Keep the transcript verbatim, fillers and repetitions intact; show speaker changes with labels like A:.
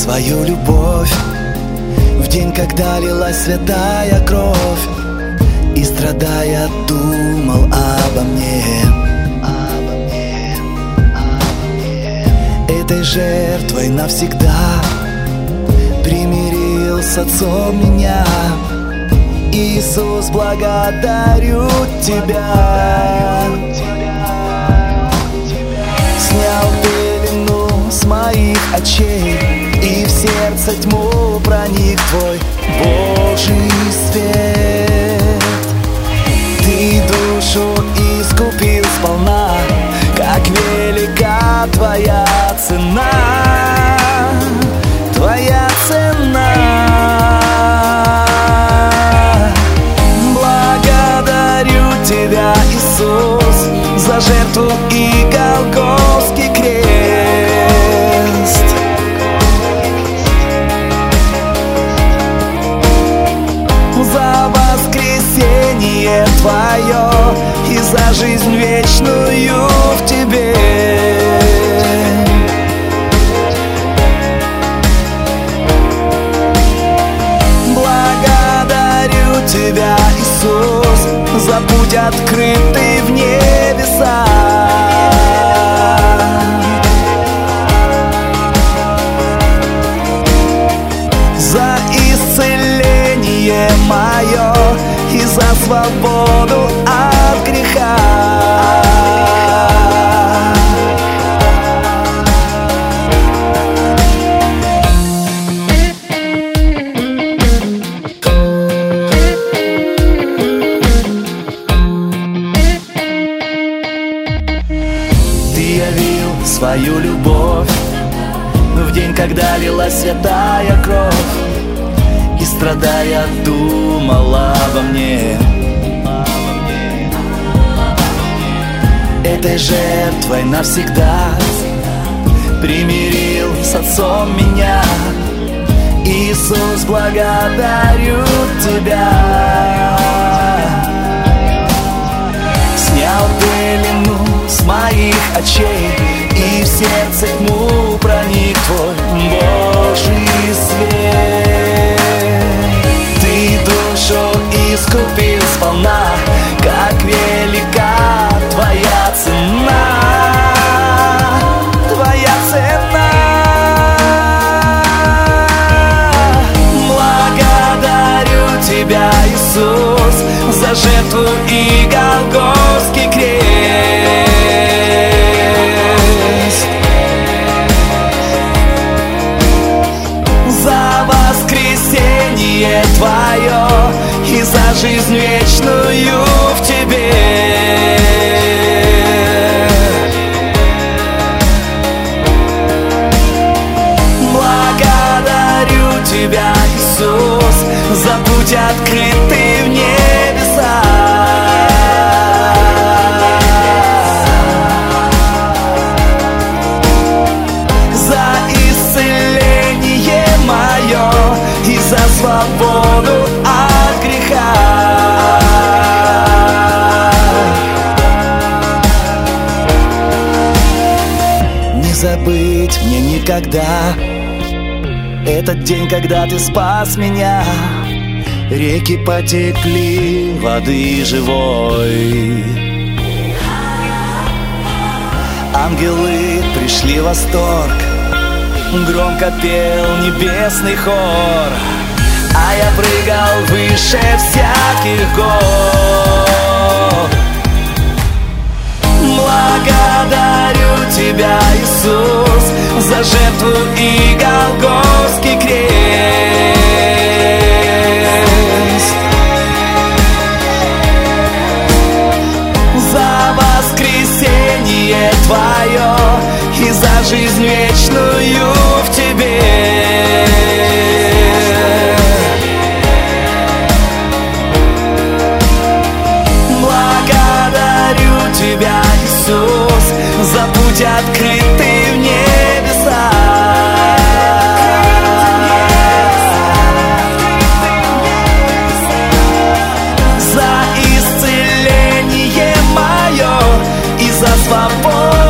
A: свою любовь в день, когда лилась святая кровь, и, страдая, думал обо мне, обо мне, обо мне. Этой жертвой навсегда примирил с Отцом меня. Иисус, благодарю Тебя. Снял пелену с моих очей, и в сердце тьму проник Твой Божий свет. Ты душу искупил сполна, как велика Твоя цена, Твоя цена. Благодарю Тебя, Иисус, за жертву и Голгофский крест. За воскресение Твое и за жизнь вечную в Тебе. Благодарю Тебя, Иисус, за путь открытый в небеса. За исцеление мое и за свободу от греха. Ты явил свою любовь в день, когда лилась святая кровь, и, страдая, думал обо мне. Этой жертвой навсегда примирил с Отцом меня. Иисус, благодарю Тебя. Снял пелену с моих очей, и в сердце тьму проник Твой Божий свет. Ты душу искупил сполна, как велика Твоя цена, Твоя цена. Благодарю Тебя, Иисус, за жертву и Голгофский крест. За воскресение Твое и за жизнь вечную в Тебе. Благодарю Тебя, Иисус, за путь открытый в небеса. За исцеление мое и за свободу от греха. Не забыть мне никогда этот день, когда Ты спас меня. Реки потекли воды живой, ангелы пришли в восторг, громко пел небесный хор, а я прыгал выше всяких гор. Благодарю Тебя, Иисус, за жертву и Голгофский крест. За воскресение Твое и за жизнь вечную в Тебе. Благодарю Тебя, Иисус, за путь открытый в небеса. За исцеление мое и за свободу